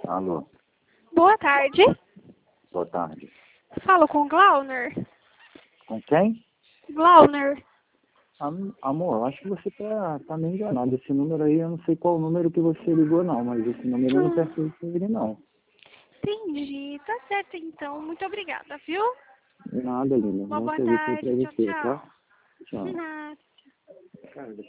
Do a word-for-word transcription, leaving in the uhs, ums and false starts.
Alô, Boa tarde. boa tarde. Falo com Glauner. Com quem? Glauner. Am- Amor, eu acho que você tá, tá meio enganado. Esse número aí, eu não sei qual número que você ligou não, mas esse número eu não Hum, pertence a ele não. entendi. Tá certo então. Muito obrigada, viu? Nada, linda. Uma Bom boa serviço aí pra tarde. Tchau, você, tá? tchau. Tchau. Nada. Cara,